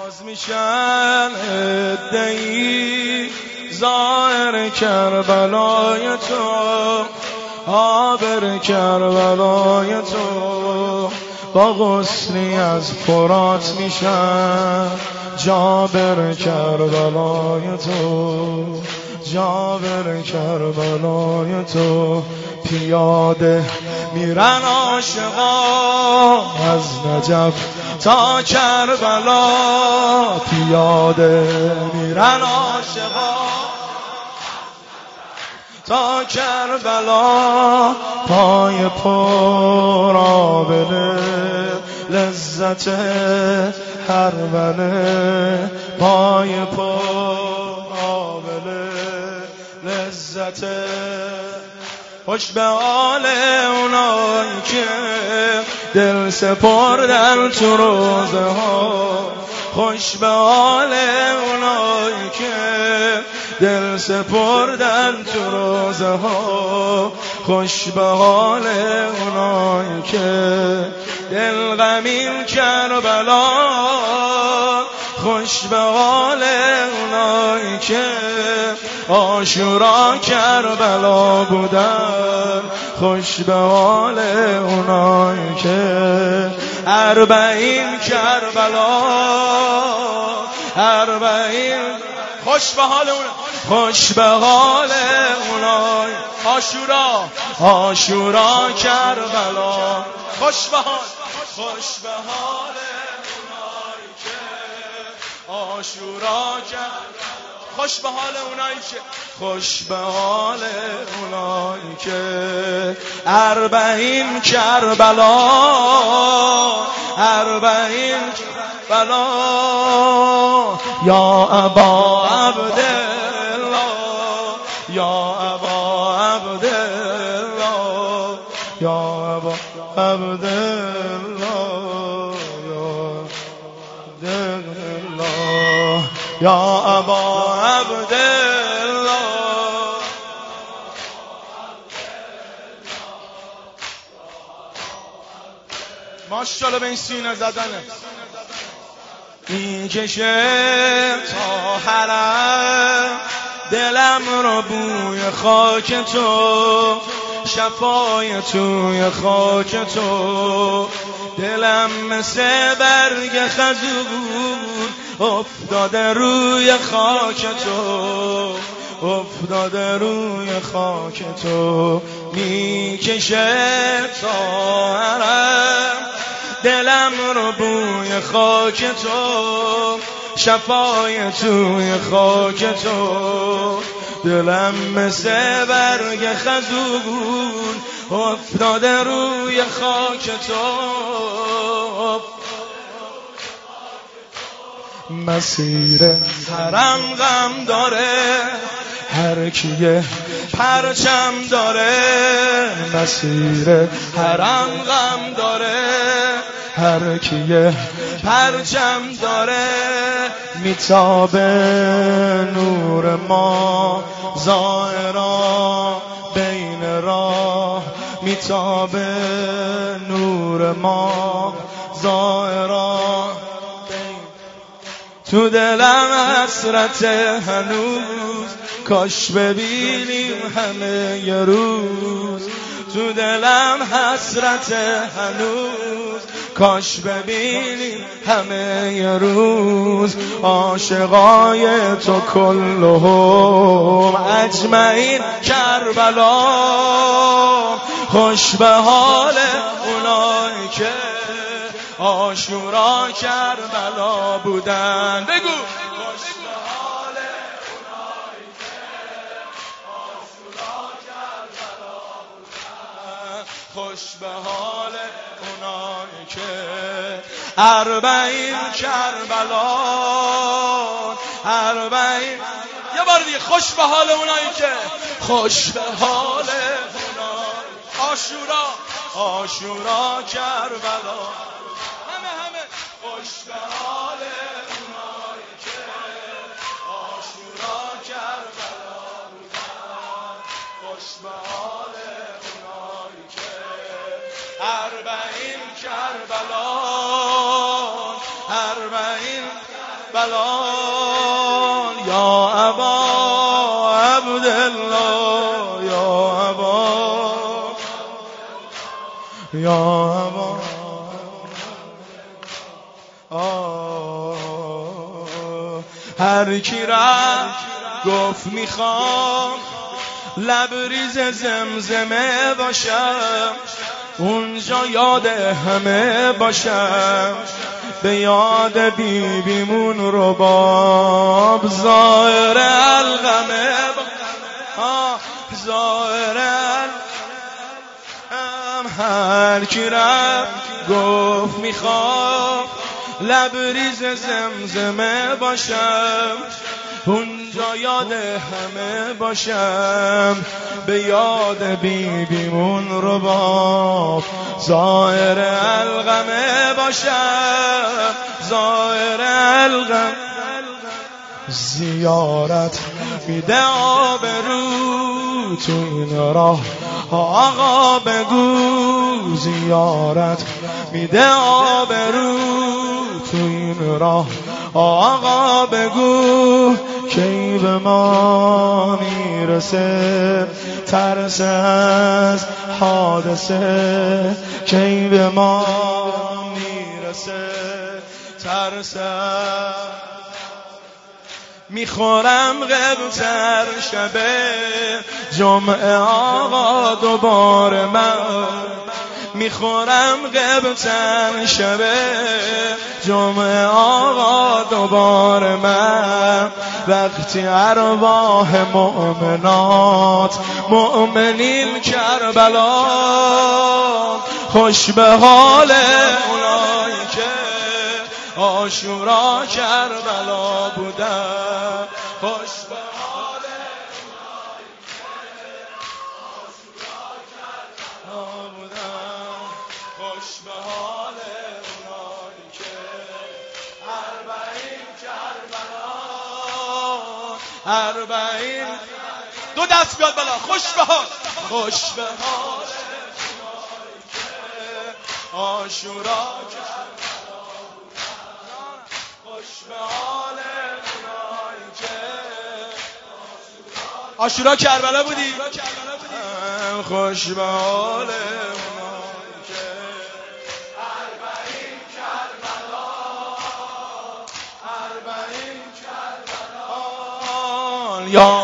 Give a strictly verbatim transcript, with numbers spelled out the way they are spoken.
باز میشن ادعی ظاهر کربلای تو، آبر کربلای تو، با غسلی از فرات میشن جابر کربلای تو، جابر کربلای تو. پیاده میرن عاشقا از نجف تا کربلا، پیاده میرن عاشقا تا کربلا. پای پر آبله لذت هر بله، پای پر آبله لذت. خوش به حال اونایی که دل سپردن تو روزه ها، خوش به حال اونایی که دل سپردن تو روزه ها، خوش به حال اونایی که دل غمین کربلا، خوش به حال اونایی که عاشورا کربلا بودن، خوش به حال اونایی که اربعین کربلا، اربعین. خوش به حال اونایی، خوش به حال اونایی عاشورا، عاشورا کربلا. خوش به حال، خوش به حال اونایی که عاشورا کربلا، خوش به حال اونایی که، خوش به حال اونایی که اربعین کربلا، اربعین کربلا. یا ابا عبدالله، یا ابا عبدالله، یا ابا عبدالله، یا ابا عبدالله. ماشاءالله به این سینه زدنه. میکشه تا حرم دلم رو بوی خاک تو، شفای توی خاک تو. دلم مثل برگ خزون افتاده روی خاک تو، افتاده روی خاک تو. میکشه تا حرم دلم رو بوی خاک تو، شفای توی خاک تو. دلم مثل برگ خزون افتاده روی خاک تو. مسیر حرم غم داره هر کیه پرچم داره، مسیر حرم غم داره هر کیه پرچم داره. میتابه نور ما ظاهرا بین راه، میتابه نور ما ظاهرا. تو دلم حسرت هنوز کاش ببینیم همه یه روز، تو دلم حسرت هنوز کاش ببینیم همه یه روز. عاشقای تو کلهم اجمعین کربلا، خوش به حال اونایی که عاشورا کربلا بودن. بگو خوش به حال اونایی که عاشورا کربلا بودن، خوش به حال اونایی که اربعین کربلا، اربعین. یه بار دیگه خوش به حال اونایی که، خوش به حال اونایی عاشورا، عاشورا کربلا. خوش به حال اونایی که عاشورا کربلا بودن، خوش به حال اونایی که اربعین کربلا، اربعین. بلال یا ابا عبدالله یا ابا یا ابا هر کی رفت گفت میخوام لبریز زمزمه باشم اونجا یاد همه باشم به یاد بیبیمون رباب ظاهر الغمه ظاهر الغم هر کی رفت گفت میخوام لبریز زمزمه باشم اونجا یاد همه باشم به یاد بیبیمون رباب ظاهر الغمه باشم ظاهر الغم زیارت میده آبرو تو این راه آقا بگو زیارت میده آبرو تو این راه آقا بگو کی به ما میرسه ترس از حادثه کی به ما میرسه ترس میخورم غبتر شبه جمعه آقا دوباره من میخورم غبتر شبه جمعه آقا دوباره من وقتی ارواح مؤمنات مؤمنین کربلا خوش به حال اونایی که عاشورا کربلا بودن خوش به حال اونایی که عاشورا کربلا بودن خوش به حال اونایی که اربعین کربلا اربعین دو دست بیاد بالا خوش به حال خوش به حال اونایی که عاشورا عاشورا کربلا بودی خوش به حال اونایی که اربعین کربلا اربعین کربلا یا